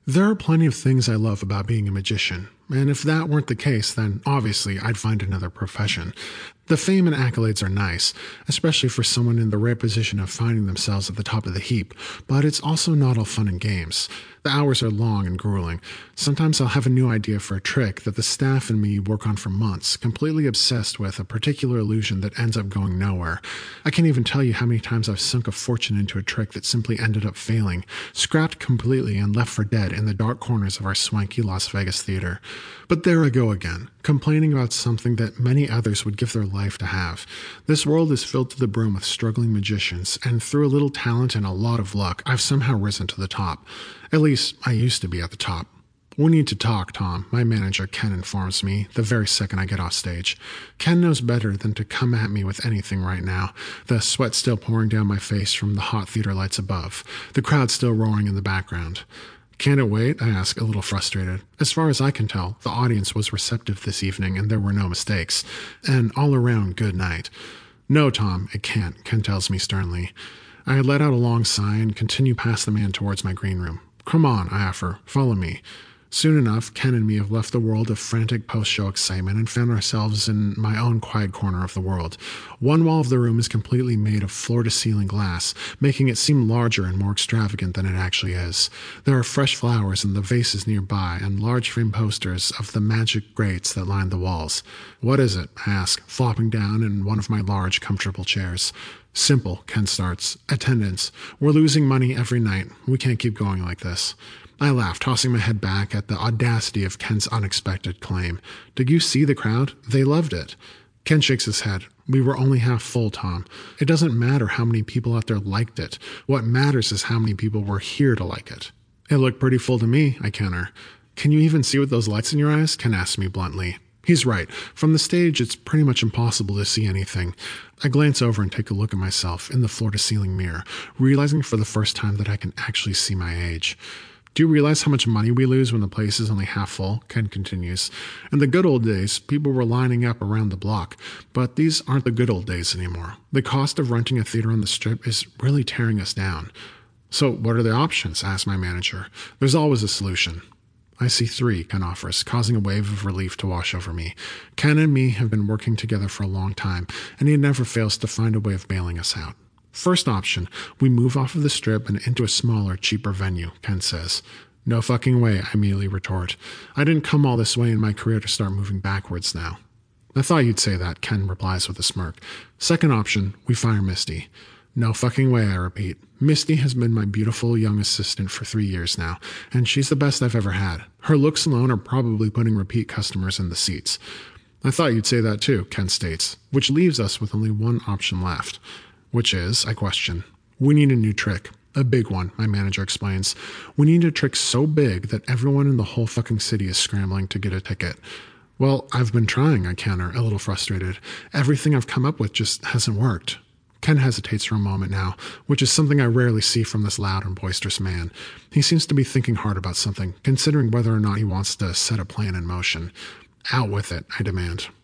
There are plenty of things I love about being a magician, and if that weren't the case, then obviously I'd find another profession. The fame and accolades are nice, especially for someone in the rare position of finding themselves at the top of the heap, but it's also not all fun and games. The hours are long and grueling. Sometimes I'll have a new idea for a trick that the staff and me work on for months, completely obsessed with a particular illusion that ends up going nowhere. I can't even tell you how many times I've sunk a fortune into a trick that simply ended up failing, scrapped completely and left for dead in the dark corners of our swanky Las Vegas theater. But there I go again, complaining about something that many others would give their life to have. This world is filled to the brim with struggling magicians, and through a little talent and a lot of luck, I've somehow risen to the top. At least, I used to be at the top. We need to talk, Tom, my manager Ken informs me the very second I get off stage. Ken knows better than to come at me with anything right now, the sweat still pouring down my face from the hot theater lights above, the crowd still roaring in the background. Can it wait? I ask, a little frustrated. As far as I can tell, the audience was receptive this evening and there were no mistakes. An all-around good night. No, Tom, it can't, Ken tells me sternly. I let out a long sigh and continue past the man towards my green room. Come on, I offer. Follow me. Soon enough, Ken and me have left the world of frantic post-show excitement and found ourselves in my own quiet corner of the world. One wall of the room is completely made of floor-to-ceiling glass, making it seem larger and more extravagant than it actually is. There are fresh flowers in the vases nearby and large frame posters of the magic grates that line the walls. What is it? I ask, flopping down in one of my large, comfortable chairs. Simple, Ken starts. Attendance. We're losing money every night. We can't keep going like this. I laugh, tossing my head back at the audacity of Ken's unexpected claim. Did you see the crowd? They loved it. Ken shakes his head. We were only half full, Tom. It doesn't matter how many people out there liked it. What matters is how many people were here to like it. It looked pretty full to me, I counter. Can you even see with those lights in your eyes? Ken asks me bluntly. He's right. From the stage, it's pretty much impossible to see anything. I glance over and take a look at myself in the floor-to-ceiling mirror, realizing for the first time that I can actually see my age. Do you realize how much money we lose when the place is only half full? Ken continues. In the good old days, people were lining up around the block, but these aren't the good old days anymore. The cost of renting a theater on the Strip is really tearing us down. So what are the options? Asks my manager. There's always a solution. I see three, Ken offers, causing a wave of relief to wash over me. Ken and me have been working together for a long time, and he never fails to find a way of bailing us out. First option, we move off of the Strip and into a smaller, cheaper venue, Ken says. No fucking way, I immediately retort. I didn't come all this way in my career to start moving backwards now. I thought you'd say that, Ken replies with a smirk. Second option, we fire Misty. No fucking way, I repeat. Misty has been my beautiful young assistant for 3 years now, and she's the best I've ever had. Her looks alone are probably putting repeat customers in the seats. I thought you'd say that too, Ken states, which leaves us with only one option left. Which is, I question. We need a new trick. A big one, my manager explains. We need a trick so big that everyone in the whole fucking city is scrambling to get a ticket. Well, I've been trying, I counter, a little frustrated. Everything I've come up with just hasn't worked. Ken hesitates for a moment now, which is something I rarely see from this loud and boisterous man. He seems to be thinking hard about something, considering whether or not he wants to set a plan in motion. Out with it, I demand.